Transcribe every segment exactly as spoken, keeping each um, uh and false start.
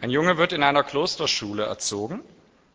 Ein Junge wird in einer Klosterschule erzogen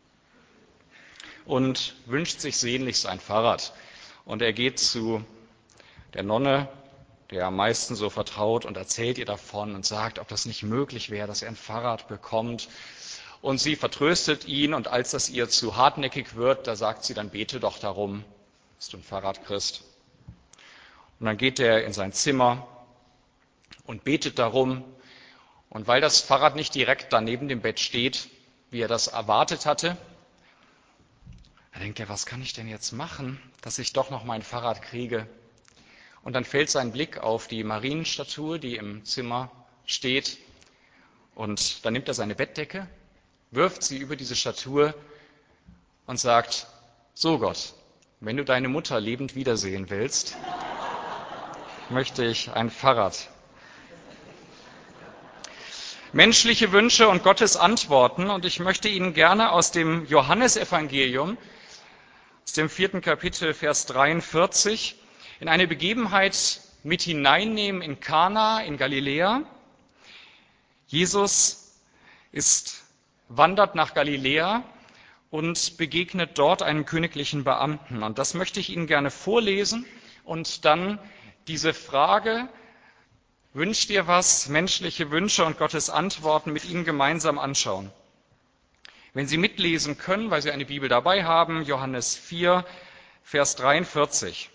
und wünscht sich sehnlichst ein Fahrrad. Und er geht zu der Nonne, der am meisten so vertraut, und erzählt ihr davon und sagt, ob das nicht möglich wäre, dass er ein Fahrrad bekommt. Und sie vertröstet ihn, und als das ihr zu hartnäckig wird, da sagt sie, dann bete doch darum, dass du ein Fahrrad kriegst. Und dann geht er in sein Zimmer und betet darum. Und weil das Fahrrad nicht direkt da neben dem Bett steht, wie er das erwartet hatte, da denkt er, was kann ich denn jetzt machen, dass ich doch noch mein Fahrrad kriege? Und dann fällt sein Blick auf die Marienstatue, die im Zimmer steht. Und dann nimmt er seine Bettdecke, wirft sie über diese Statue und sagt, so Gott, wenn du deine Mutter lebend wiedersehen willst, möchte ich ein Fahrrad. Menschliche Wünsche und Gottes Antworten. Und ich möchte Ihnen gerne aus dem Johannesevangelium, aus dem vierten Kapitel, Vers dreiundvierzig, in eine Begebenheit mit hineinnehmen in Kana in Galiläa. Jesus ist, wandert nach Galiläa und begegnet dort einem königlichen Beamten. Und das möchte ich Ihnen gerne vorlesen und dann diese Frage, wünscht ihr was, menschliche Wünsche und Gottes Antworten, mit Ihnen gemeinsam anschauen. Wenn Sie mitlesen können, weil Sie eine Bibel dabei haben, Johannes vier, Vers dreiundvierzig.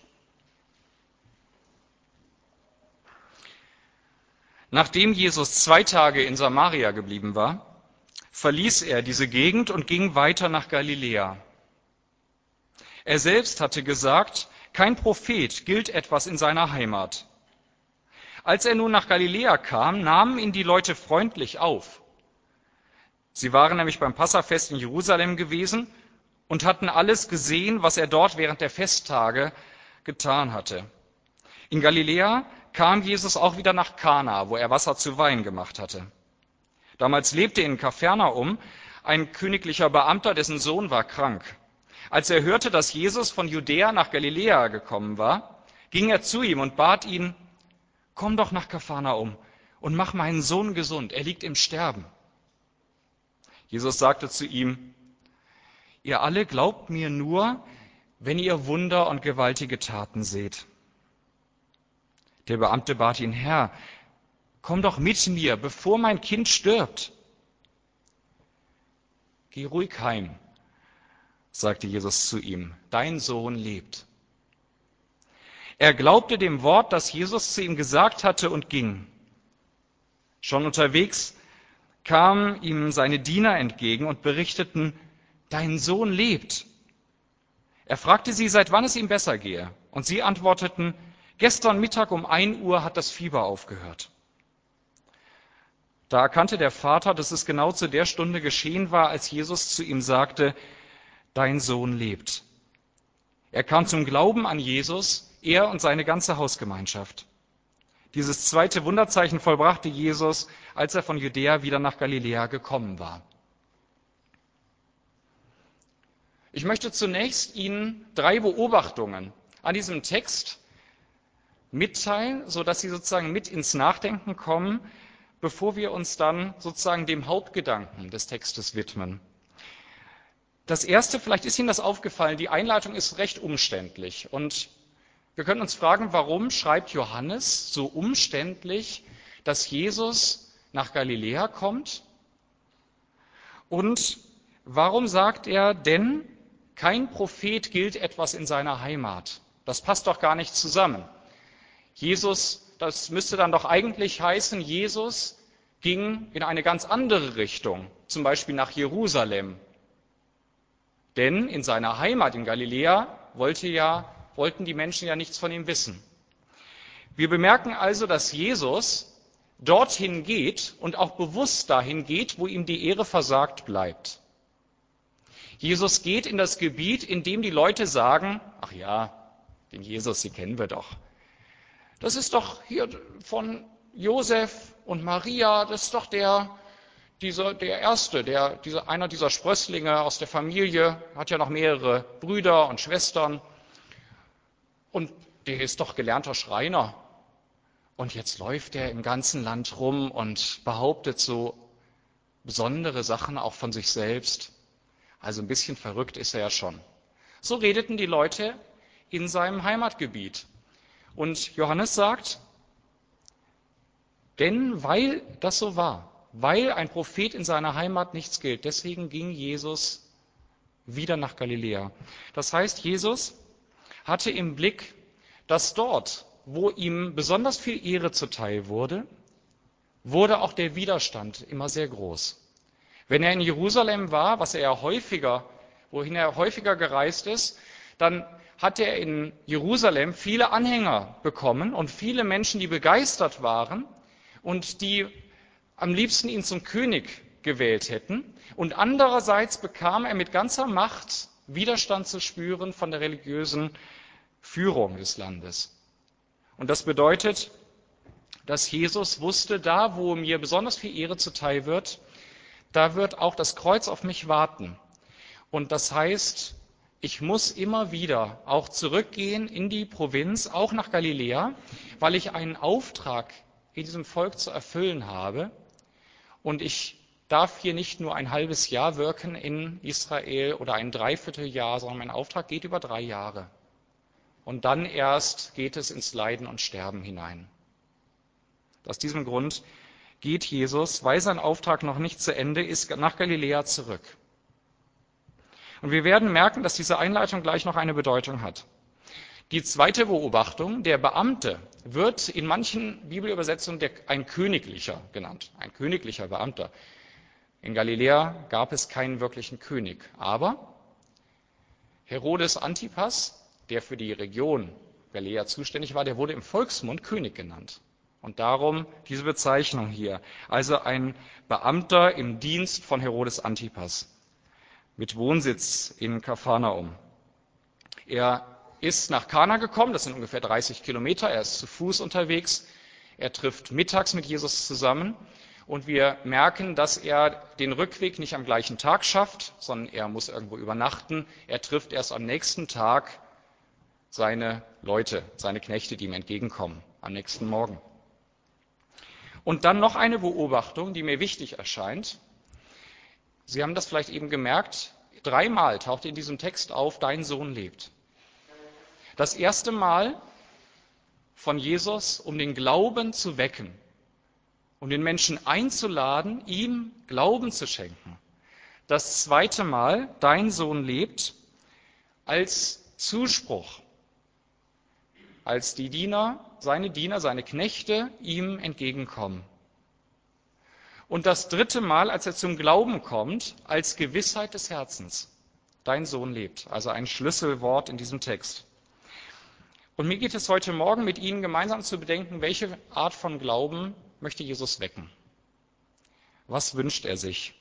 Nachdem Jesus zwei Tage in Samaria geblieben war, verließ er diese Gegend und ging weiter nach Galiläa. Er selbst hatte gesagt, kein Prophet gilt etwas in seiner Heimat. Als er nun nach Galiläa kam, nahmen ihn die Leute freundlich auf. Sie waren nämlich beim Passafest in Jerusalem gewesen und hatten alles gesehen, was er dort während der Festtage getan hatte. In Galiläa kam Jesus auch wieder nach Kana, wo er Wasser zu Wein gemacht hatte. Damals lebte in Kapernaum ein königlicher Beamter, dessen Sohn war krank. Als er hörte, dass Jesus von Judäa nach Galiläa gekommen war, ging er zu ihm und bat ihn, komm doch nach Kapernaum und mach meinen Sohn gesund, er liegt im Sterben. Jesus sagte zu ihm, ihr alle glaubt mir nur, wenn ihr Wunder und gewaltige Taten seht. Der Beamte bat ihn, Herr, komm doch mit mir, bevor mein Kind stirbt. Geh ruhig heim, sagte Jesus zu ihm, dein Sohn lebt. Er glaubte dem Wort, das Jesus zu ihm gesagt hatte, und ging. Schon unterwegs kamen ihm seine Diener entgegen und berichteten, dein Sohn lebt. Er fragte sie, seit wann es ihm besser gehe. Und sie antworteten, gestern Mittag um ein Uhr hat das Fieber aufgehört. Da erkannte der Vater, dass es genau zu der Stunde geschehen war, als Jesus zu ihm sagte, dein Sohn lebt. Er kam zum Glauben an Jesus, er und seine ganze Hausgemeinschaft. Dieses zweite Wunderzeichen vollbrachte Jesus, als er von Judäa wieder nach Galiläa gekommen war. Ich möchte zunächst Ihnen drei Beobachtungen an diesem Text mitteilen, sodass Sie sozusagen mit ins Nachdenken kommen, bevor wir uns dann sozusagen dem Hauptgedanken des Textes widmen. Das erste, vielleicht ist Ihnen das aufgefallen, die Einleitung ist recht umständlich. Und wir können uns fragen, warum schreibt Johannes so umständlich, dass Jesus nach Galiläa kommt? Und warum sagt er, denn kein Prophet gilt etwas in seiner Heimat? Das passt doch gar nicht zusammen. Jesus, das müsste dann doch eigentlich heißen, Jesus ging in eine ganz andere Richtung, zum Beispiel nach Jerusalem. Denn in seiner Heimat in Galiläa wollte ja, wollten die Menschen ja nichts von ihm wissen. Wir bemerken also, dass Jesus dorthin geht und auch bewusst dahin geht, wo ihm die Ehre versagt bleibt. Jesus geht in das Gebiet, in dem die Leute sagen, ach ja, den Jesus, den kennen wir doch. Das ist doch hier von Josef und Maria, das ist doch der, dieser, der Erste, der, dieser, einer dieser Sprösslinge aus der Familie, hat ja noch mehrere Brüder und Schwestern. Und der ist doch gelernter Schreiner. Und jetzt läuft er im ganzen Land rum und behauptet so besondere Sachen auch von sich selbst. Also ein bisschen verrückt ist er ja schon. So redeten die Leute in seinem Heimatgebiet. Und Johannes sagt, denn weil das so war, weil ein Prophet in seiner Heimat nichts gilt, deswegen ging Jesus wieder nach Galiläa. Das heißt, Jesus hatte im Blick, dass dort, wo ihm besonders viel Ehre zuteil wurde, wurde auch der Widerstand immer sehr groß. Wenn er in Jerusalem war, was er ja häufiger, wohin er häufiger gereist ist, dann hat er in Jerusalem viele Anhänger bekommen und viele Menschen, die begeistert waren und die am liebsten ihn zum König gewählt hätten. Und andererseits bekam er mit ganzer Macht Widerstand zu spüren von der religiösen Führung des Landes. Und das bedeutet, dass Jesus wusste, da wo mir besonders viel Ehre zuteil wird, da wird auch das Kreuz auf mich warten. Und das heißt, ich muss immer wieder auch zurückgehen in die Provinz, auch nach Galiläa, weil ich einen Auftrag in diesem Volk zu erfüllen habe. Und ich darf hier nicht nur ein halbes Jahr wirken in Israel oder ein Dreivierteljahr, sondern mein Auftrag geht über drei Jahre. Und dann erst geht es ins Leiden und Sterben hinein. Aus diesem Grund geht Jesus, weil sein Auftrag noch nicht zu Ende ist, nach Galiläa zurück. Und wir werden merken, dass diese Einleitung gleich noch eine Bedeutung hat. Die zweite Beobachtung, der Beamte, wird in manchen Bibelübersetzungen der, ein Königlicher genannt, ein königlicher Beamter. In Galiläa gab es keinen wirklichen König, aber Herodes Antipas, der für die Region Galiläa zuständig war, der wurde im Volksmund König genannt. Und darum diese Bezeichnung hier. Also ein Beamter im Dienst von Herodes Antipas mit Wohnsitz in Kapharnaum. Er ist nach Kana gekommen, das sind ungefähr dreißig Kilometer, er ist zu Fuß unterwegs, er trifft mittags mit Jesus zusammen und wir merken, dass er den Rückweg nicht am gleichen Tag schafft, sondern er muss irgendwo übernachten. Er trifft erst am nächsten Tag seine Leute, seine Knechte, die ihm entgegenkommen, am nächsten Morgen. Und dann noch eine Beobachtung, die mir wichtig erscheint. Sie haben das vielleicht eben gemerkt, dreimal taucht in diesem Text auf, dein Sohn lebt. Das erste Mal von Jesus, um den Glauben zu wecken, um den Menschen einzuladen, ihm Glauben zu schenken. Das zweite Mal, dein Sohn lebt, als Zuspruch, als die Diener, seine Diener, seine Knechte ihm entgegenkommen. Und das dritte Mal, als er zum Glauben kommt, als Gewissheit des Herzens. Dein Sohn lebt. Also ein Schlüsselwort in diesem Text. Und mir geht es heute Morgen mit Ihnen gemeinsam zu bedenken, welche Art von Glauben möchte Jesus wecken? Was wünscht er sich?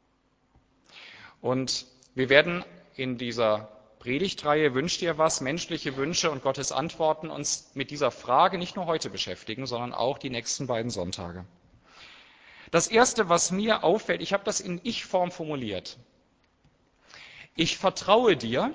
Und wir werden in dieser Predigtreihe Wünscht ihr was? Menschliche Wünsche und Gottes Antworten uns mit dieser Frage nicht nur heute beschäftigen, sondern auch die nächsten beiden Sonntage. Das Erste, was mir auffällt, ich habe das in Ich-Form formuliert. Ich vertraue dir,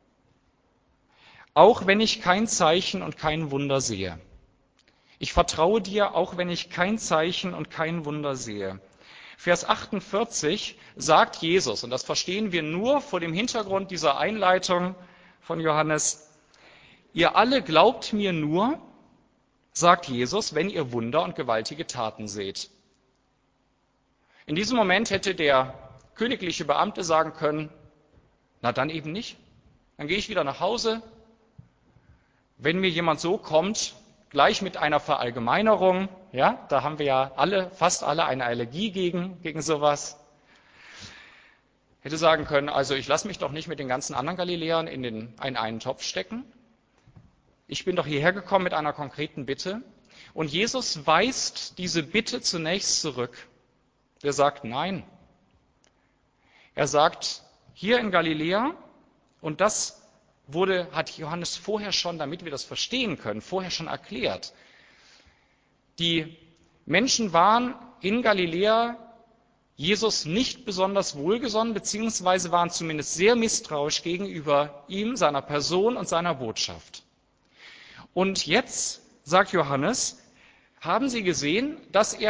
auch wenn ich kein Zeichen und kein Wunder sehe. Ich vertraue dir, auch wenn ich kein Zeichen und kein Wunder sehe. Vers achtundvierzig sagt Jesus, und das verstehen wir nur vor dem Hintergrund dieser Einleitung von Johannes, ihr alle glaubt mir nur, sagt Jesus, wenn ihr Wunder und gewaltige Taten seht. In diesem Moment hätte der königliche Beamte sagen können, na dann eben nicht, dann gehe ich wieder nach Hause. Wenn mir jemand so kommt, gleich mit einer Verallgemeinerung, ja, da haben wir ja alle, fast alle eine Allergie gegen, gegen sowas. Hätte sagen können, also ich lasse mich doch nicht mit den ganzen anderen Galiläern in, den, in einen Topf stecken. Ich bin doch hierher gekommen mit einer konkreten Bitte. Und Jesus weist diese Bitte zunächst zurück. Er sagt nein. Er sagt, hier in Galiläa, und das wurde, hat Johannes vorher schon, damit wir das verstehen können, vorher schon erklärt. Die Menschen waren in Galiläa Jesus nicht besonders wohlgesonnen, beziehungsweise waren zumindest sehr misstrauisch gegenüber ihm, seiner Person und seiner Botschaft. Und jetzt, sagt Johannes, haben sie gesehen, dass er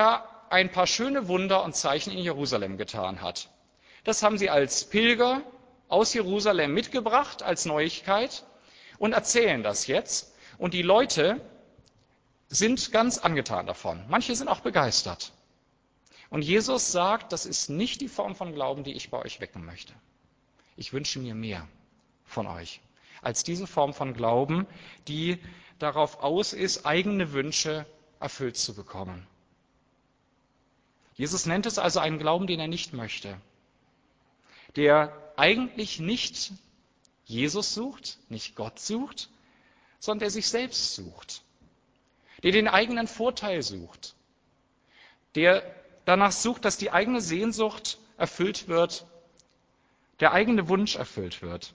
ein paar schöne Wunder und Zeichen in Jerusalem getan hat. Das haben sie als Pilger aus Jerusalem mitgebracht, als Neuigkeit, und erzählen das jetzt. Und die Leute sind ganz angetan davon. Manche sind auch begeistert. Und Jesus sagt, das ist nicht die Form von Glauben, die ich bei euch wecken möchte. Ich wünsche mir mehr von euch als diese Form von Glauben, die darauf aus ist, eigene Wünsche erfüllt zu bekommen. Jesus nennt es also einen Glauben, den er nicht möchte, der eigentlich nicht Jesus sucht, nicht Gott sucht, sondern der sich selbst sucht, der den eigenen Vorteil sucht, der danach sucht, dass die eigene Sehnsucht erfüllt wird, der eigene Wunsch erfüllt wird.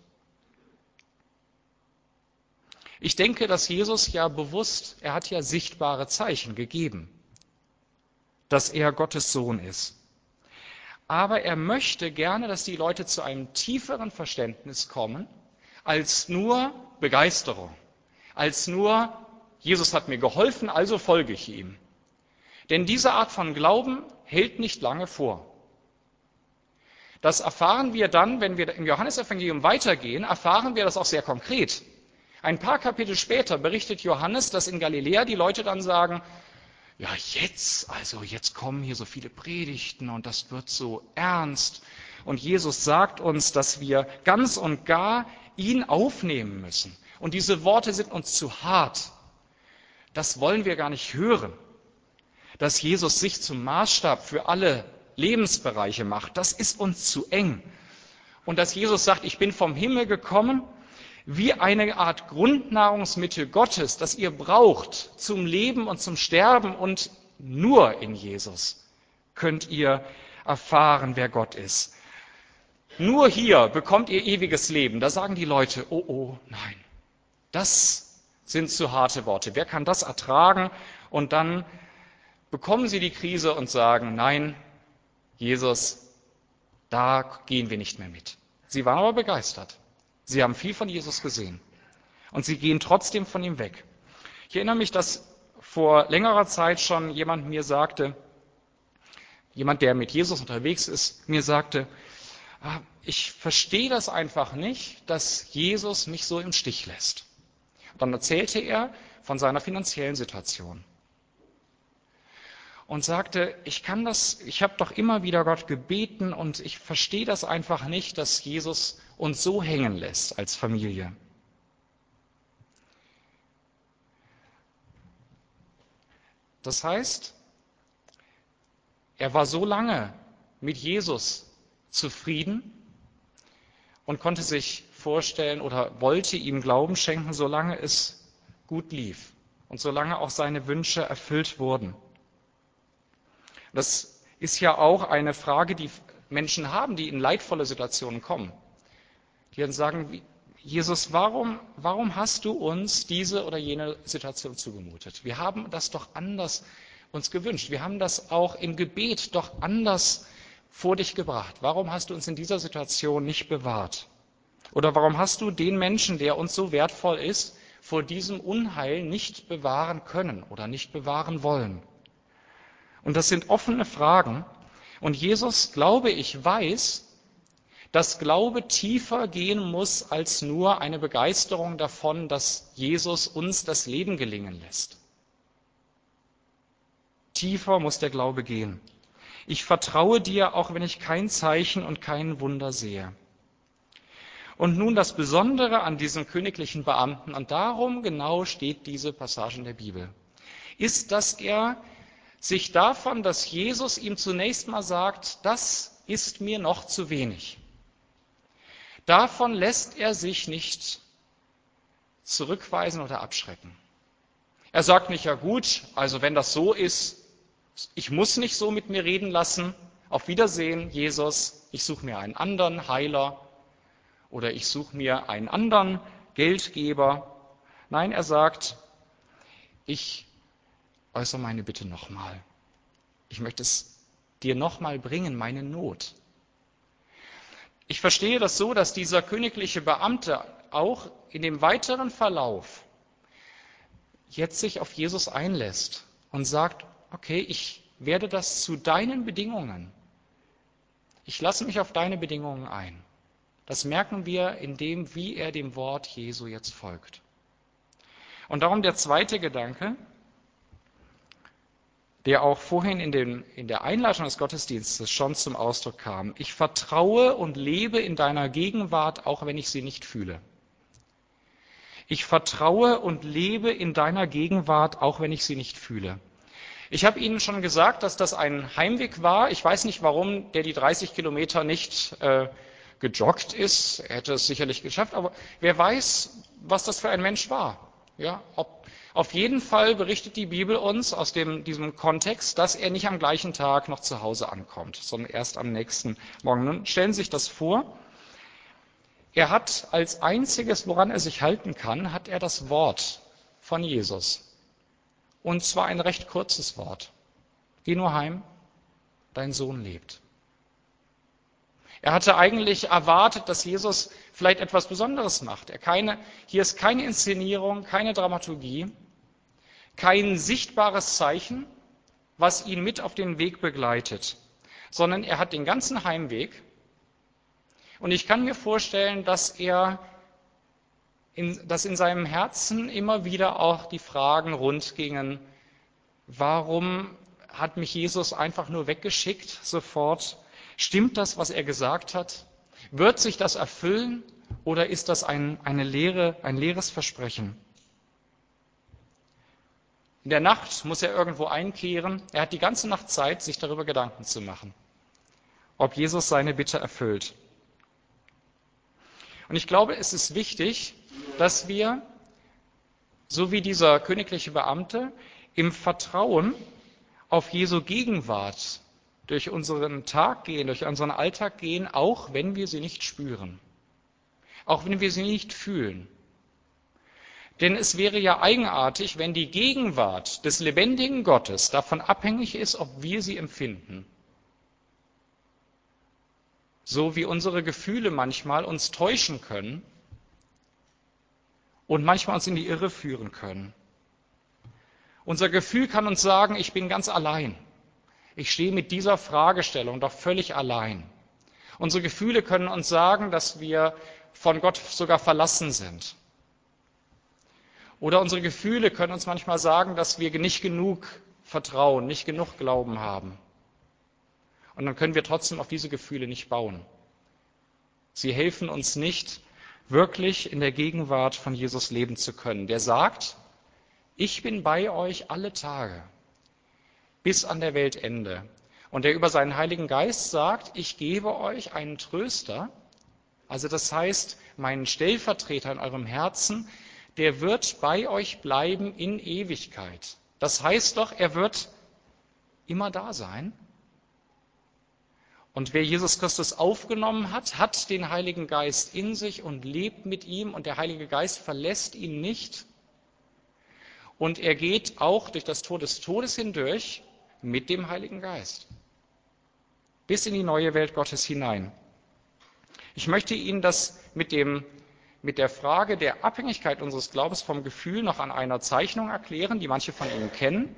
Ich denke, dass Jesus ja bewusst, er hat ja sichtbare Zeichen gegeben, dass er Gottes Sohn ist. Aber er möchte gerne, dass die Leute zu einem tieferen Verständnis kommen, als nur Begeisterung, als nur, Jesus hat mir geholfen, also folge ich ihm. Denn diese Art von Glauben hält nicht lange vor. Das erfahren wir dann, wenn wir im Johannesevangelium weitergehen, erfahren wir das auch sehr konkret. Ein paar Kapitel später berichtet Johannes, dass in Galiläa die Leute dann sagen, ja jetzt, also jetzt kommen hier so viele Predigten und das wird so ernst. Und Jesus sagt uns, dass wir ganz und gar ihn aufnehmen müssen. Und diese Worte sind uns zu hart. Das wollen wir gar nicht hören. Dass Jesus sich zum Maßstab für alle Lebensbereiche macht, das ist uns zu eng. Und dass Jesus sagt, ich bin vom Himmel gekommen, wie eine Art Grundnahrungsmittel Gottes, das ihr braucht zum Leben und zum Sterben, und nur in Jesus könnt ihr erfahren, wer Gott ist. Nur hier bekommt ihr ewiges Leben. Da sagen die Leute, oh, oh, nein, das sind zu harte Worte. Wer kann das ertragen? Und dann bekommen sie die Krise und sagen, nein, Jesus, da gehen wir nicht mehr mit. Sie waren aber begeistert. Sie haben viel von Jesus gesehen. Und sie gehen trotzdem von ihm weg. Ich erinnere mich, dass vor längerer Zeit schon jemand mir sagte, jemand, der mit Jesus unterwegs ist, mir sagte, ich verstehe das einfach nicht, dass Jesus mich so im Stich lässt. Und dann erzählte er von seiner finanziellen Situation. Und sagte, ich kann das, ich habe doch immer wieder Gott gebeten und ich verstehe das einfach nicht, dass Jesus uns so hängen lässt als Familie. Das heißt, er war so lange mit Jesus zufrieden und konnte sich vorstellen oder wollte ihm Glauben schenken, solange es gut lief und solange auch seine Wünsche erfüllt wurden. Das ist ja auch eine Frage, die Menschen haben, die in leidvolle Situationen kommen. Die dann sagen, Jesus, warum, warum hast du uns diese oder jene Situation zugemutet? Wir haben das doch anders uns gewünscht. Wir haben das auch im Gebet doch anders vor dich gebracht. Warum hast du uns in dieser Situation nicht bewahrt? Oder warum hast du den Menschen, der uns so wertvoll ist, vor diesem Unheil nicht bewahren können oder nicht bewahren wollen? Und das sind offene Fragen. Und Jesus, glaube ich, weiß, dass Glaube tiefer gehen muss als nur eine Begeisterung davon, dass Jesus uns das Leben gelingen lässt. Tiefer muss der Glaube gehen. Ich vertraue dir, auch wenn ich kein Zeichen und kein Wunder sehe. Und nun das Besondere an diesem königlichen Beamten, und darum genau steht diese Passage in der Bibel, ist, dass er sich davon, dass Jesus ihm zunächst mal sagt, das ist mir noch zu wenig. Davon lässt er sich nicht zurückweisen oder abschrecken. Er sagt nicht, ja gut, also wenn das so ist, ich muss nicht so mit mir reden lassen, auf Wiedersehen, Jesus, ich suche mir einen anderen Heiler oder ich suche mir einen anderen Geldgeber. Nein, er sagt, ich äußere meine Bitte nochmal. Ich möchte es dir nochmal bringen, meine Not. Ich verstehe das so, dass dieser königliche Beamte auch in dem weiteren Verlauf jetzt sich auf Jesus einlässt und sagt, okay, ich werde das zu deinen Bedingungen. Ich lasse mich auf deine Bedingungen ein. Das merken wir in dem, wie er dem Wort Jesu jetzt folgt. Und darum der zweite Gedanke, der auch vorhin in, den, in der Einleitung des Gottesdienstes schon zum Ausdruck kam. Ich vertraue und lebe in deiner Gegenwart, auch wenn ich sie nicht fühle. Ich vertraue und lebe in deiner Gegenwart, auch wenn ich sie nicht fühle. Ich habe Ihnen schon gesagt, dass das ein Heimweg war. Ich weiß nicht, warum der die dreißig Kilometer nicht äh, gejoggt ist. Er hätte es sicherlich geschafft, aber wer weiß, was das für ein Mensch war. Ja, ob, auf jeden Fall berichtet die Bibel uns aus dem, diesem Kontext, dass er nicht am gleichen Tag noch zu Hause ankommt, sondern erst am nächsten Morgen. Nun stellen Sie sich das vor. Er hat als einziges, woran er sich halten kann, hat er das Wort von Jesus. Und zwar ein recht kurzes Wort. Geh nur heim, dein Sohn lebt. Er hatte eigentlich erwartet, dass Jesus vielleicht etwas Besonderes macht. Er keine, hier ist keine Inszenierung, keine Dramaturgie, kein sichtbares Zeichen, was ihn mit auf den Weg begleitet, sondern er hat den ganzen Heimweg. Und ich kann mir vorstellen, dass er in, dass in seinem Herzen immer wieder auch die Fragen rund gingen, warum hat mich Jesus einfach nur weggeschickt sofort? Stimmt das, was er gesagt hat? Wird sich das erfüllen oder ist das ein, eine Leere, ein leeres Versprechen? In der Nacht muss er irgendwo einkehren. Er hat die ganze Nacht Zeit, sich darüber Gedanken zu machen, ob Jesus seine Bitte erfüllt. Und ich glaube, es ist wichtig, dass wir, so wie dieser königliche Beamte, im Vertrauen auf Jesu Gegenwart durch unseren Tag gehen, durch unseren Alltag gehen, auch wenn wir sie nicht spüren, auch wenn wir sie nicht fühlen. Denn es wäre ja eigenartig, wenn die Gegenwart des lebendigen Gottes davon abhängig ist, ob wir sie empfinden. So wie unsere Gefühle manchmal uns täuschen können und manchmal uns in die Irre führen können. Unser Gefühl kann uns sagen, ich bin ganz allein. Ich stehe mit dieser Fragestellung doch völlig allein. Unsere Gefühle können uns sagen, dass wir von Gott sogar verlassen sind. Oder unsere Gefühle können uns manchmal sagen, dass wir nicht genug Vertrauen, nicht genug Glauben haben. Und dann können wir trotzdem auf diese Gefühle nicht bauen. Sie helfen uns nicht, wirklich in der Gegenwart von Jesus leben zu können. Der sagt, ich bin bei euch alle Tage, bis an der Weltende. Und der über seinen Heiligen Geist sagt, ich gebe euch einen Tröster, also das heißt, meinen Stellvertreter in eurem Herzen, der wird bei euch bleiben in Ewigkeit. Das heißt doch, er wird immer da sein. Und wer Jesus Christus aufgenommen hat, hat den Heiligen Geist in sich und lebt mit ihm und der Heilige Geist verlässt ihn nicht. Und er geht auch durch das Tor des Todes hindurch mit dem Heiligen Geist bis in die neue Welt Gottes hinein. Ich möchte Ihnen das mit, dem, mit der Frage der Abhängigkeit unseres Glaubens vom Gefühl noch an einer Zeichnung erklären, die manche von Ihnen kennen.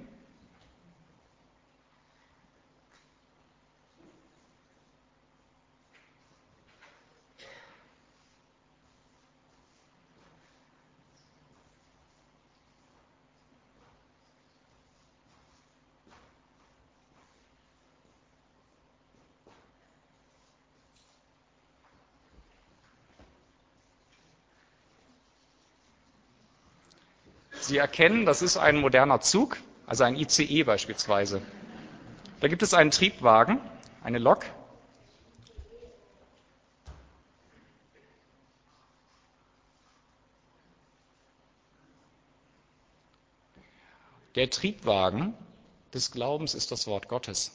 Sie erkennen, das ist ein moderner Zug, also ein I C E beispielsweise. Da gibt es einen Triebwagen, eine Lok. Der Triebwagen des Glaubens ist das Wort Gottes.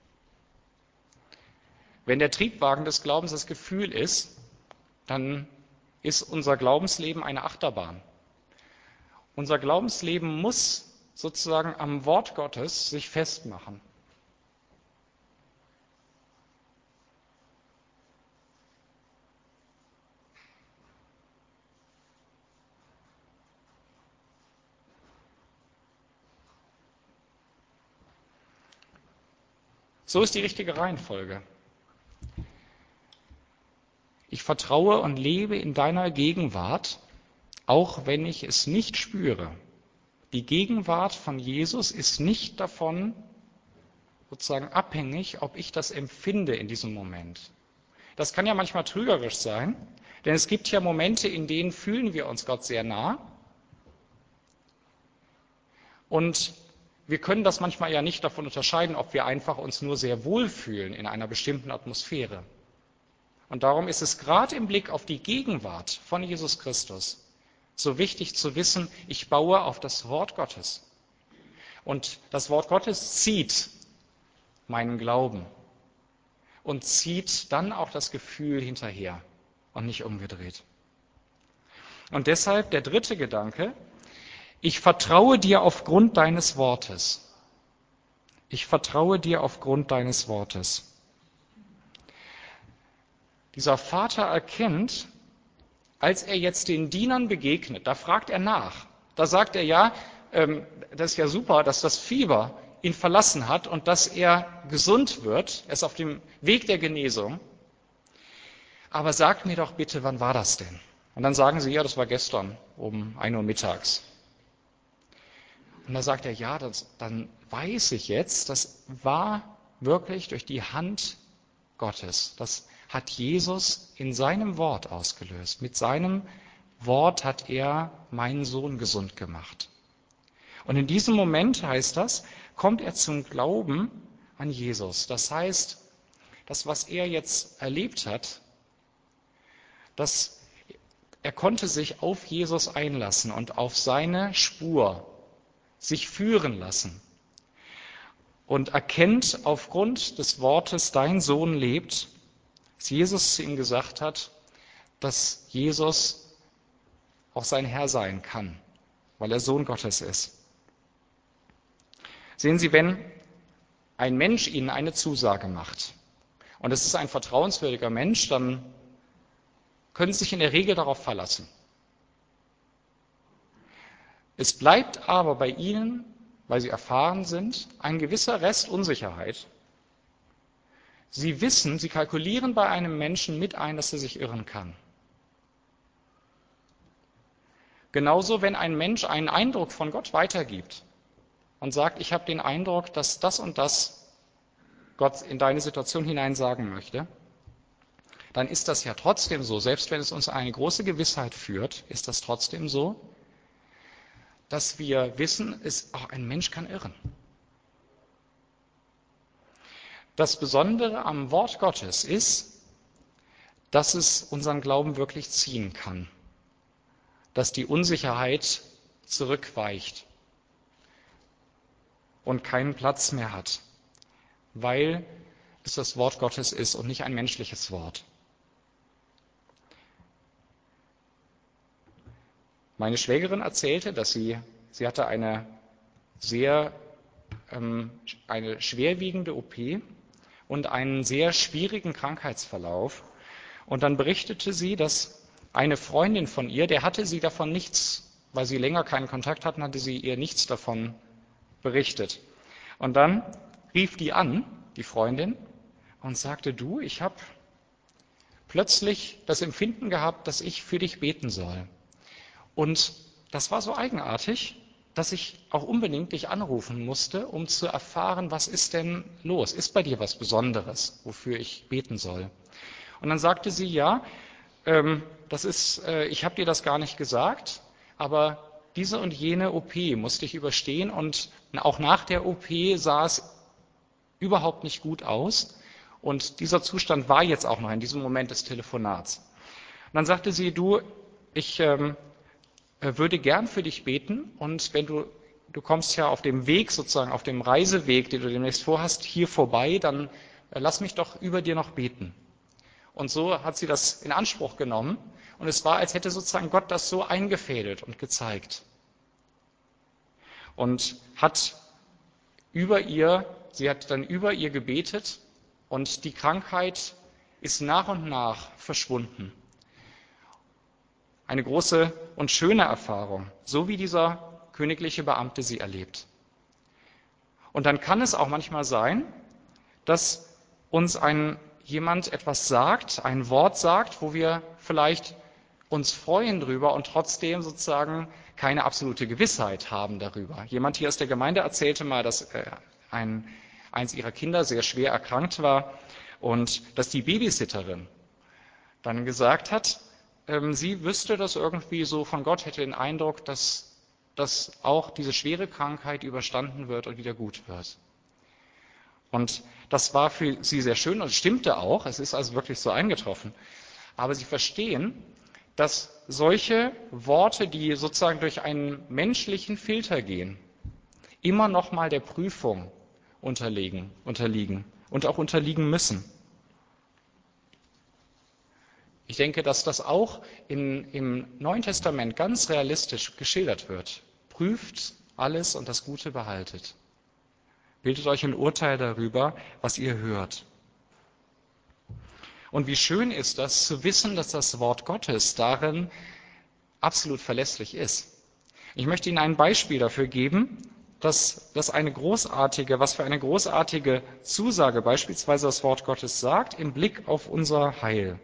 Wenn der Triebwagen des Glaubens das Gefühl ist, dann ist unser Glaubensleben eine Achterbahn. Unser Glaubensleben muss sozusagen am Wort Gottes sich festmachen. So ist die richtige Reihenfolge. Ich vertraue und lebe in deiner Gegenwart, auch wenn ich es nicht spüre. Die Gegenwart von Jesus ist nicht davon sozusagen abhängig, ob ich das empfinde in diesem Moment. Das kann ja manchmal trügerisch sein, denn es gibt ja Momente, in denen fühlen wir uns Gott sehr nah. Und wir können das manchmal ja nicht davon unterscheiden, ob wir einfach uns nur sehr wohl fühlen in einer bestimmten Atmosphäre. Und darum ist es gerade im Blick auf die Gegenwart von Jesus Christus so wichtig zu wissen, ich baue auf das Wort Gottes. Und das Wort Gottes zieht meinen Glauben und zieht dann auch das Gefühl hinterher und nicht umgedreht. Und deshalb der dritte Gedanke, ich vertraue dir aufgrund deines Wortes. Ich vertraue dir aufgrund deines Wortes. Dieser Vater erkennt, als er jetzt den Dienern begegnet, da fragt er nach. Da sagt er, ja, ähm, das ist ja super, dass das Fieber ihn verlassen hat und dass er gesund wird. Er ist auf dem Weg der Genesung. Aber sagt mir doch bitte, wann war das denn? Und dann sagen sie, ja, das war gestern um ein Uhr mittags. Und da sagt er, ja, das, dann weiß ich jetzt, das war wirklich durch die Hand Gottes. Das hat Jesus in seinem Wort ausgelöst. Mit seinem Wort hat er meinen Sohn gesund gemacht. Und in diesem Moment, heißt das, kommt er zum Glauben an Jesus. Das heißt, das, was er jetzt erlebt hat, dass er konnte sich auf Jesus einlassen und auf seine Spur sich führen lassen und erkennt aufgrund des Wortes, dein Sohn lebt, dass Jesus zu ihm gesagt hat, dass Jesus auch sein Herr sein kann, weil er Sohn Gottes ist. Sehen Sie, wenn ein Mensch Ihnen eine Zusage macht und es ist ein vertrauenswürdiger Mensch, dann können Sie sich in der Regel darauf verlassen. Es bleibt aber bei Ihnen, weil Sie erfahren sind, ein gewisser Rest Unsicherheit. Sie wissen, Sie kalkulieren bei einem Menschen mit ein, dass er sich irren kann. Genauso, wenn ein Mensch einen Eindruck von Gott weitergibt und sagt, ich habe den Eindruck, dass das und das Gott in deine Situation hinein sagen möchte, dann ist das ja trotzdem so, selbst wenn es uns eine große Gewissheit führt, ist das trotzdem so, dass wir wissen, es, auch ein Mensch kann irren. Das Besondere am Wort Gottes ist, dass es unseren Glauben wirklich ziehen kann, dass die Unsicherheit zurückweicht und keinen Platz mehr hat, weil es das Wort Gottes ist und nicht ein menschliches Wort. Meine Schwägerin erzählte, dass sie, sie hatte eine sehr ähm, eine schwerwiegende O P und einen sehr schwierigen Krankheitsverlauf. Und dann berichtete sie, dass eine Freundin von ihr, der hatte sie davon nichts, weil sie länger keinen Kontakt hatten, hatte sie ihr nichts davon berichtet. Und dann rief die an, die Freundin, und sagte, du, ich habe plötzlich das Empfinden gehabt, dass ich für dich beten soll. Und das war so eigenartig, dass ich auch unbedingt dich anrufen musste, um zu erfahren, was ist denn los? Ist bei dir was Besonderes, wofür ich beten soll? Und dann sagte sie, ja, ähm, das ist, äh, ich habe dir das gar nicht gesagt, aber diese und jene O P musste ich überstehen und auch nach der O P sah es überhaupt nicht gut aus. Und dieser Zustand war jetzt auch noch in diesem Moment des Telefonats. Und dann sagte sie, du, ich ähm, würde gern für dich beten und wenn du, du kommst ja auf dem Weg sozusagen, auf dem Reiseweg, den du demnächst vorhast, hier vorbei, dann äh, lass mich doch über dir noch beten. Und so hat sie das in Anspruch genommen und es war, als hätte sozusagen Gott das so eingefädelt und gezeigt. Und hat über ihr, sie hat dann über ihr gebetet und die Krankheit ist nach und nach verschwunden. Eine große und schöne Erfahrung, so wie dieser königliche Beamte sie erlebt. Und dann kann es auch manchmal sein, dass uns ein jemand etwas sagt, ein Wort sagt, wo wir vielleicht uns freuen drüber und trotzdem sozusagen keine absolute Gewissheit haben darüber. Jemand hier aus der Gemeinde erzählte mal, dass äh, ein, eins ihrer Kinder sehr schwer erkrankt war und dass die Babysitterin dann gesagt hat, ähm, sie wüsste das irgendwie so von Gott, hätte den Eindruck, dass, dass auch diese schwere Krankheit überstanden wird und wieder gut wird. Und das war für sie sehr schön und stimmte auch, es ist also wirklich so eingetroffen. Aber sie verstehen, dass solche Worte, die sozusagen durch einen menschlichen Filter gehen, immer noch mal der Prüfung unterliegen, unterliegen und auch unterliegen müssen. Ich denke, dass das auch in, im Neuen Testament ganz realistisch geschildert wird. Prüft alles und das Gute behaltet. Bildet euch ein Urteil darüber, was ihr hört. Und wie schön ist das, zu wissen, dass das Wort Gottes darin absolut verlässlich ist. Ich möchte Ihnen ein Beispiel dafür geben, dass das eine großartige, was für eine großartige Zusage beispielsweise das Wort Gottes sagt, im Blick auf unser Heil.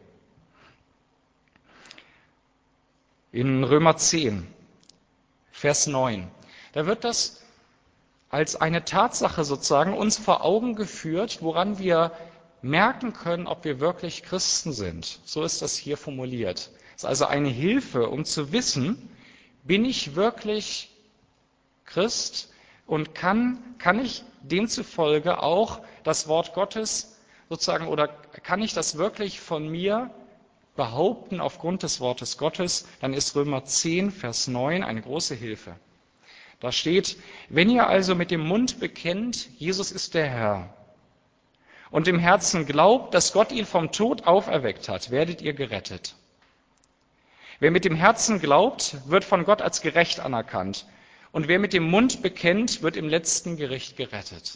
In Römer zehn, Vers neun, da wird das als eine Tatsache sozusagen uns vor Augen geführt, woran wir merken können, ob wir wirklich Christen sind. So ist das hier formuliert. Es ist also eine Hilfe, um zu wissen, bin ich wirklich Christ und kann, kann ich demzufolge auch das Wort Gottes sozusagen, oder kann ich das wirklich von mir behaupten aufgrund des Wortes Gottes, dann ist Römer zehn, Vers neun eine große Hilfe. Da steht, wenn ihr also mit dem Mund bekennt, Jesus ist der Herr, und im Herzen glaubt, dass Gott ihn vom Tod auferweckt hat, werdet ihr gerettet. Wer mit dem Herzen glaubt, wird von Gott als gerecht anerkannt. Und wer mit dem Mund bekennt, wird im letzten Gericht gerettet.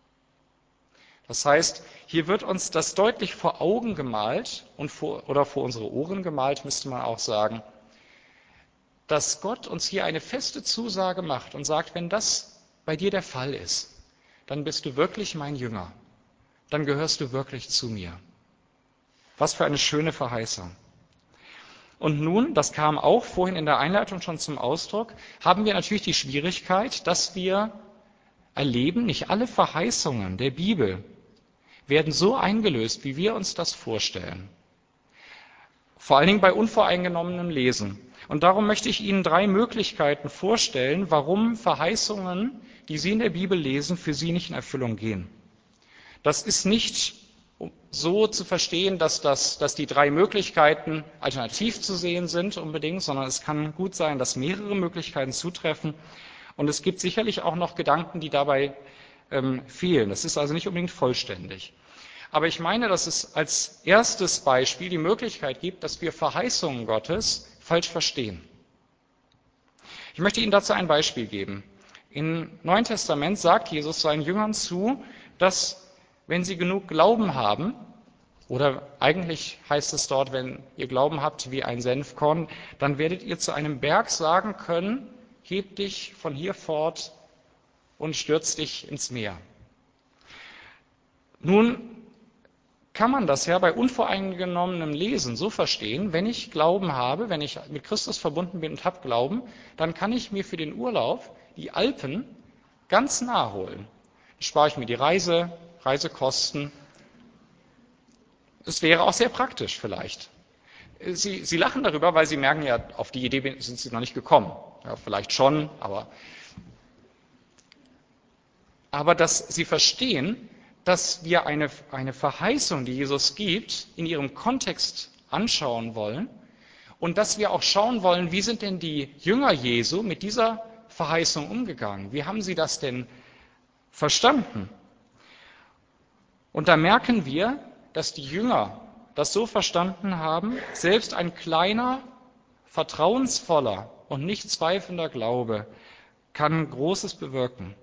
Das heißt, hier wird uns das deutlich vor Augen gemalt und vor, oder vor unsere Ohren gemalt, müsste man auch sagen, dass Gott uns hier eine feste Zusage macht und sagt, wenn das bei dir der Fall ist, dann bist du wirklich mein Jünger. Dann gehörst du wirklich zu mir. Was für eine schöne Verheißung. Und nun, das kam auch vorhin in der Einleitung schon zum Ausdruck, haben wir natürlich die Schwierigkeit, dass wir erleben, nicht alle Verheißungen der Bibel werden so eingelöst, wie wir uns das vorstellen. Vor allen Dingen bei unvoreingenommenem Lesen. Und darum möchte ich Ihnen drei Möglichkeiten vorstellen, warum Verheißungen, die Sie in der Bibel lesen, für Sie nicht in Erfüllung gehen. Das ist nicht so zu verstehen, dass, das, dass die drei Möglichkeiten alternativ zu sehen sind unbedingt, sondern es kann gut sein, dass mehrere Möglichkeiten zutreffen. Und es gibt sicherlich auch noch Gedanken, die dabei ähm, fehlen. Das ist also nicht unbedingt vollständig. Aber ich meine, dass es als erstes Beispiel die Möglichkeit gibt, dass wir Verheißungen Gottes falsch verstehen. Ich möchte Ihnen dazu ein Beispiel geben. Im Neuen Testament sagt Jesus seinen Jüngern zu, dass wenn sie genug Glauben haben, oder eigentlich heißt es dort, wenn ihr Glauben habt wie ein Senfkorn, dann werdet ihr zu einem Berg sagen können, heb dich von hier fort und stürz dich ins Meer. Nun kann man das ja bei unvoreingenommenem Lesen so verstehen, wenn ich Glauben habe, wenn ich mit Christus verbunden bin und habe Glauben, dann kann ich mir für den Urlaub die Alpen ganz nah holen. Dann spare ich mir die Reise, Reisekosten. Es wäre auch sehr praktisch vielleicht. Sie, Sie lachen darüber, weil Sie merken ja, auf die Idee sind Sie noch nicht gekommen. Ja, vielleicht schon, aber, aber dass Sie verstehen, dass wir eine, eine Verheißung, die Jesus gibt, in ihrem Kontext anschauen wollen und dass wir auch schauen wollen, wie sind denn die Jünger Jesu mit dieser Verheißung umgegangen? Wie haben sie das denn verstanden? Und da merken wir, dass die Jünger das so verstanden haben, selbst ein kleiner, vertrauensvoller und nicht zweifelnder Glaube kann Großes bewirken.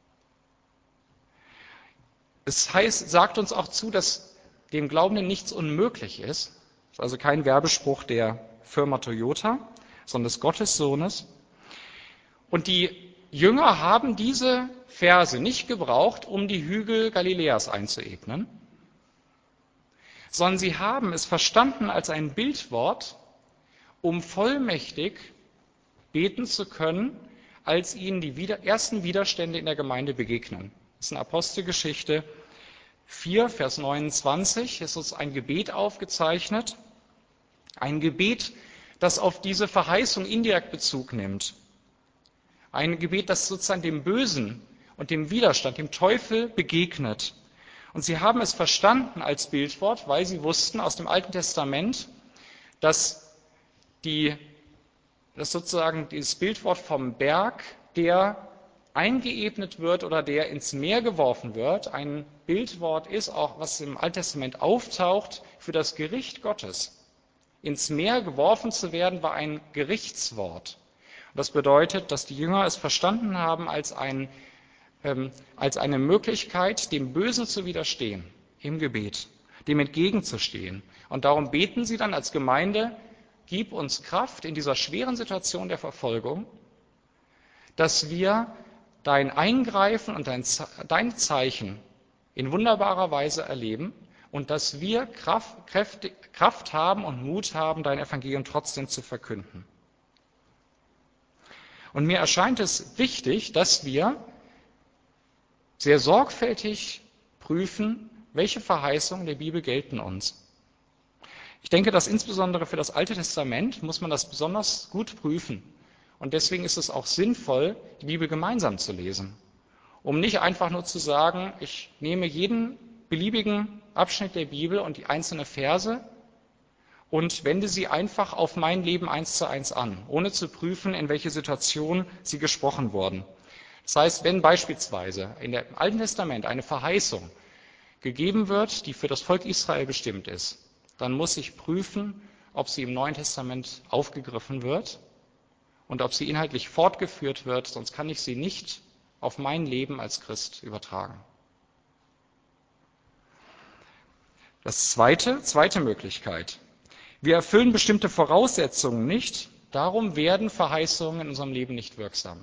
Es heißt, sagt uns auch zu, dass dem Glaubenden nichts unmöglich ist. Das ist also kein Werbespruch der Firma Toyota, sondern des Gottessohnes. Und die Jünger haben diese Verse nicht gebraucht, um die Hügel Galiläas einzuebnen, sondern sie haben es verstanden als ein Bildwort, um vollmächtig beten zu können, als ihnen die wieder, ersten Widerstände in der Gemeinde begegnen. Das ist in Apostelgeschichte vier, Vers neunundzwanzig, ist uns ein Gebet aufgezeichnet, ein Gebet, das auf diese Verheißung indirekt Bezug nimmt. Ein Gebet, das sozusagen dem Bösen und dem Widerstand, dem Teufel begegnet. Und sie haben es verstanden als Bildwort, weil sie wussten aus dem Alten Testament, dass die, dass sozusagen dieses Bildwort vom Berg, der eingeebnet wird oder der ins Meer geworfen wird, ein Bildwort ist, auch was im Alten Testament auftaucht, für das Gericht Gottes. Ins Meer geworfen zu werden, war ein Gerichtswort. Und das bedeutet, dass die Jünger es verstanden haben als, ein, ähm, als eine Möglichkeit, dem Bösen zu widerstehen, im Gebet, dem entgegenzustehen. Und darum beten sie dann als Gemeinde, gib uns Kraft in dieser schweren Situation der Verfolgung, dass wir dein Eingreifen und dein, dein Zeichen in wunderbarer Weise erleben und dass wir Kraft, Kräfte, Kraft haben und Mut haben, dein Evangelium trotzdem zu verkünden. Und mir erscheint es wichtig, dass wir sehr sorgfältig prüfen, welche Verheißungen der Bibel gelten uns. Ich denke, dass insbesondere für das Alte Testament muss man das besonders gut prüfen. Und deswegen ist es auch sinnvoll, die Bibel gemeinsam zu lesen, um nicht einfach nur zu sagen, ich nehme jeden beliebigen Abschnitt der Bibel und die einzelnen Verse und wende sie einfach auf mein Leben eins zu eins an, ohne zu prüfen, in welche Situation sie gesprochen wurden. Das heißt, wenn beispielsweise in dem Alten Testament eine Verheißung gegeben wird, die für das Volk Israel bestimmt ist, dann muss ich prüfen, ob sie im Neuen Testament aufgegriffen wird und ob sie inhaltlich fortgeführt wird, sonst kann ich sie nicht auf mein Leben als Christ übertragen. Das zweite, zweite Möglichkeit. Wir erfüllen bestimmte Voraussetzungen nicht, darum werden Verheißungen in unserem Leben nicht wirksam.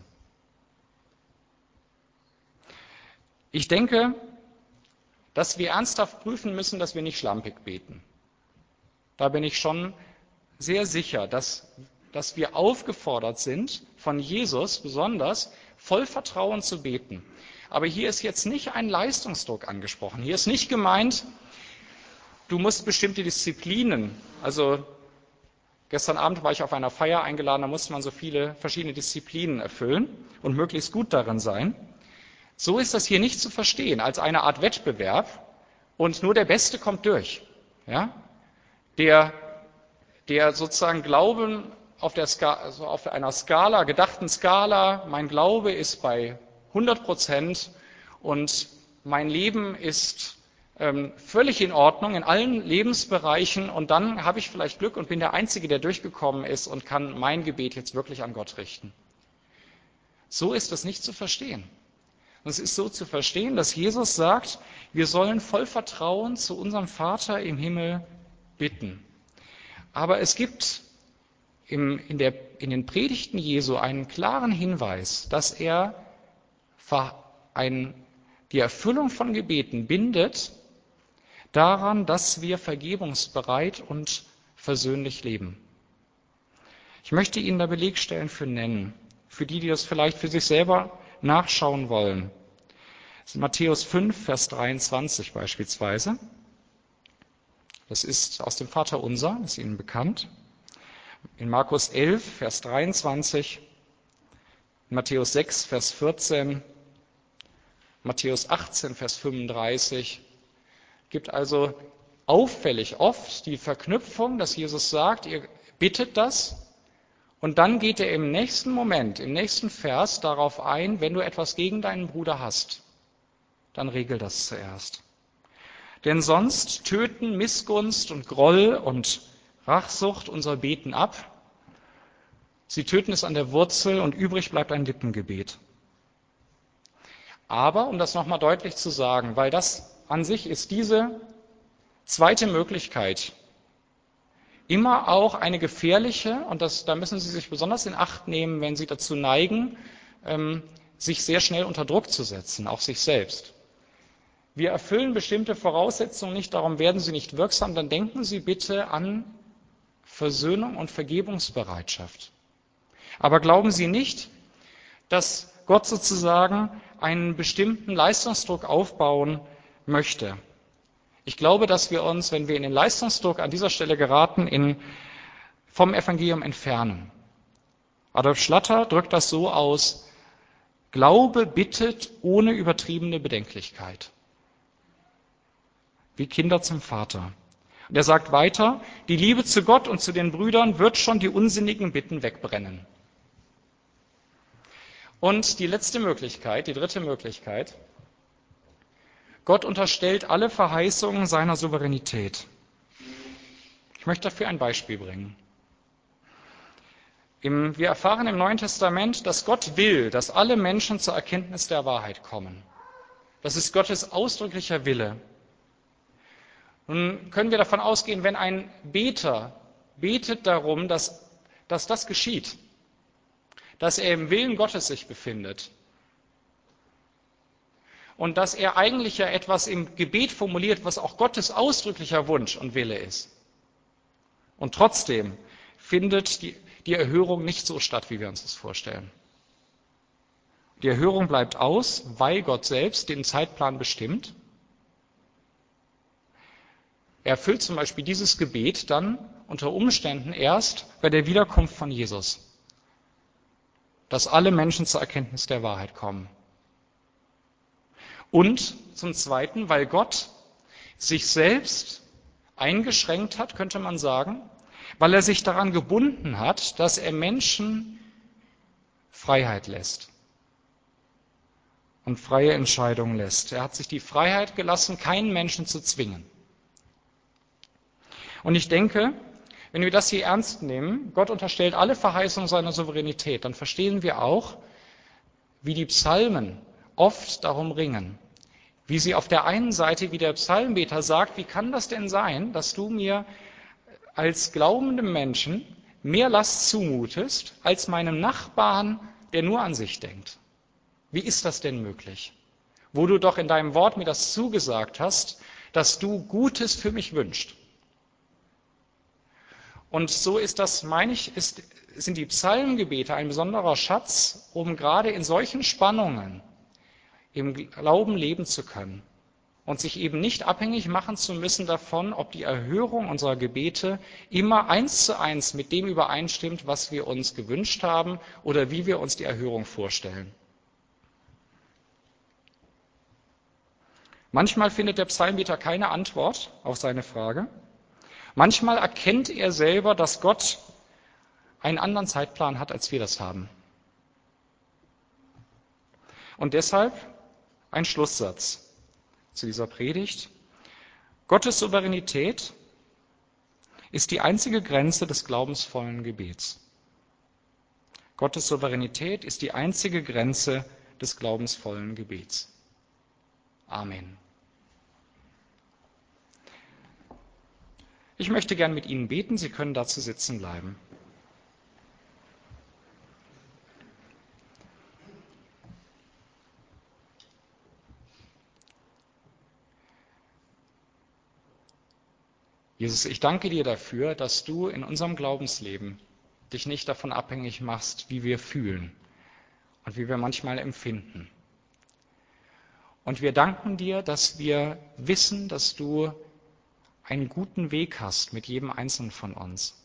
Ich denke, dass wir ernsthaft prüfen müssen, dass wir nicht schlampig beten. Da bin ich schon sehr sicher, dass, dass wir aufgefordert sind, von Jesus besonders voll Vertrauen zu beten. Aber hier ist jetzt nicht ein Leistungsdruck angesprochen. Hier ist nicht gemeint, du musst bestimmte Disziplinen, also gestern Abend war ich auf einer Feier eingeladen, da musste man so viele verschiedene Disziplinen erfüllen und möglichst gut darin sein. So ist das hier nicht zu verstehen, als eine Art Wettbewerb und nur der Beste kommt durch. Ja? Der, der sozusagen Glauben auf, der Ska, also auf einer Skala, gedachten Skala, mein Glaube ist bei hundert Prozent und mein Leben ist ähm, völlig in Ordnung in allen Lebensbereichen und dann habe ich vielleicht Glück und bin der Einzige, der durchgekommen ist und kann mein Gebet jetzt wirklich an Gott richten. So ist das nicht zu verstehen. Es ist so zu verstehen, dass Jesus sagt, wir sollen voll Vertrauen zu unserem Vater im Himmel bitten. Aber es gibt im, in, der, in den Predigten Jesu einen klaren Hinweis, dass er ein, die Erfüllung von Gebeten bindet daran, dass wir vergebungsbereit und versöhnlich leben. Ich möchte Ihnen da Belegstellen für nennen, für die, die das vielleicht für sich selber nachschauen wollen. Das ist Matthäus fünf, Vers dreiundzwanzig beispielsweise. Das ist aus dem Vaterunser, ist Ihnen bekannt. In Markus elf, Vers dreiundzwanzig, in Matthäus sechs, Vers vierzehn, Matthäus achtzehn, Vers fünfunddreißig. Gibt also auffällig oft die Verknüpfung, dass Jesus sagt, ihr bittet das, und dann geht er im nächsten Moment, im nächsten Vers darauf ein, wenn du etwas gegen deinen Bruder hast, dann regel das zuerst. Denn sonst töten Missgunst und Groll und Rachsucht unser Beten ab. Sie töten es an der Wurzel und übrig bleibt ein Lippengebet. Aber, um das nochmal deutlich zu sagen, weil das an sich ist diese zweite Möglichkeit immer auch eine gefährliche, und das, da müssen Sie sich besonders in Acht nehmen, wenn Sie dazu neigen, ähm, sich sehr schnell unter Druck zu setzen, auch sich selbst. Wir erfüllen bestimmte Voraussetzungen nicht, darum werden sie nicht wirksam, dann denken Sie bitte an Versöhnung und Vergebungsbereitschaft. Aber glauben Sie nicht, dass Gott sozusagen einen bestimmten Leistungsdruck aufbauen möchte. Ich glaube, dass wir uns, wenn wir in den Leistungsdruck an dieser Stelle geraten, in, vom Evangelium entfernen. Adolf Schlatter drückt das so aus: Glaube bittet ohne übertriebene Bedenklichkeit. Wie Kinder zum Vater. Und er sagt weiter, die Liebe zu Gott und zu den Brüdern wird schon die unsinnigen Bitten wegbrennen. Und die letzte Möglichkeit, die dritte Möglichkeit, Gott unterstellt alle Verheißungen seiner Souveränität. Ich möchte dafür ein Beispiel bringen. Im, wir erfahren im Neuen Testament, dass Gott will, dass alle Menschen zur Erkenntnis der Wahrheit kommen. Das ist Gottes ausdrücklicher Wille. Nun können wir davon ausgehen, wenn ein Beter betet darum, dass, dass das geschieht, dass er im Willen Gottes sich befindet und dass er eigentlich ja etwas im Gebet formuliert, was auch Gottes ausdrücklicher Wunsch und Wille ist. Und trotzdem findet die, die Erhörung nicht so statt, wie wir uns das vorstellen. Die Erhörung bleibt aus, weil Gott selbst den Zeitplan bestimmt. Er erfüllt zum Beispiel dieses Gebet dann unter Umständen erst bei der Wiederkunft von Jesus, dass alle Menschen zur Erkenntnis der Wahrheit kommen. Und zum Zweiten, weil Gott sich selbst eingeschränkt hat, könnte man sagen, weil er sich daran gebunden hat, dass er Menschen Freiheit lässt und freie Entscheidungen lässt. Er hat sich die Freiheit gelassen, keinen Menschen zu zwingen. Und ich denke, wenn wir das hier ernst nehmen, Gott unterstellt alle Verheißungen seiner Souveränität, dann verstehen wir auch, wie die Psalmen oft darum ringen. Wie sie auf der einen Seite, wie der Psalmbeter sagt, wie kann das denn sein, dass du mir als glaubendem Menschen mehr Last zumutest, als meinem Nachbarn, der nur an sich denkt? Wie ist das denn möglich? Wo du doch in deinem Wort mir das zugesagt hast, dass du Gutes für mich wünschst. Und so ist das, meine ich, ist, sind die Psalmgebete ein besonderer Schatz, um gerade in solchen Spannungen im Glauben leben zu können und sich eben nicht abhängig machen zu müssen davon, ob die Erhörung unserer Gebete immer eins zu eins mit dem übereinstimmt, was wir uns gewünscht haben oder wie wir uns die Erhörung vorstellen. Manchmal findet der Psalmbeter keine Antwort auf seine Frage. Manchmal erkennt er selber, dass Gott einen anderen Zeitplan hat, als wir das haben. Und deshalb ein Schlusssatz zu dieser Predigt. Gottes Souveränität ist die einzige Grenze des glaubensvollen Gebets. Gottes Souveränität ist die einzige Grenze des glaubensvollen Gebets. Amen. Ich möchte gern mit Ihnen beten, Sie können dazu sitzen bleiben. Jesus, ich danke dir dafür, dass du in unserem Glaubensleben dich nicht davon abhängig machst, wie wir fühlen und wie wir manchmal empfinden. Und wir danken dir, dass wir wissen, dass du einen guten Weg hast mit jedem Einzelnen von uns.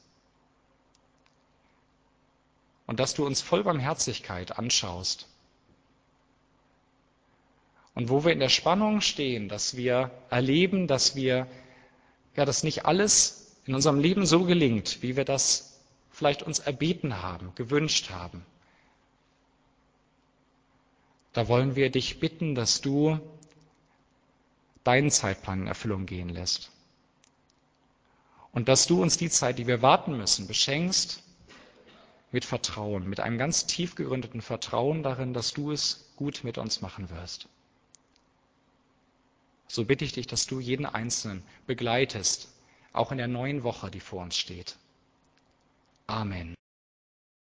Und dass du uns voll Barmherzigkeit anschaust. Und wo wir in der Spannung stehen, dass wir erleben, dass wir, ja, dass nicht alles in unserem Leben so gelingt, wie wir das vielleicht uns erbeten haben, gewünscht haben. Da wollen wir dich bitten, dass du deinen Zeitplan in Erfüllung gehen lässt. Und dass du uns die Zeit, die wir warten müssen, beschenkst mit Vertrauen, mit einem ganz tief gegründeten Vertrauen darin, dass du es gut mit uns machen wirst. So bitte ich dich, dass du jeden Einzelnen begleitest, auch in der neuen Woche, die vor uns steht. Amen.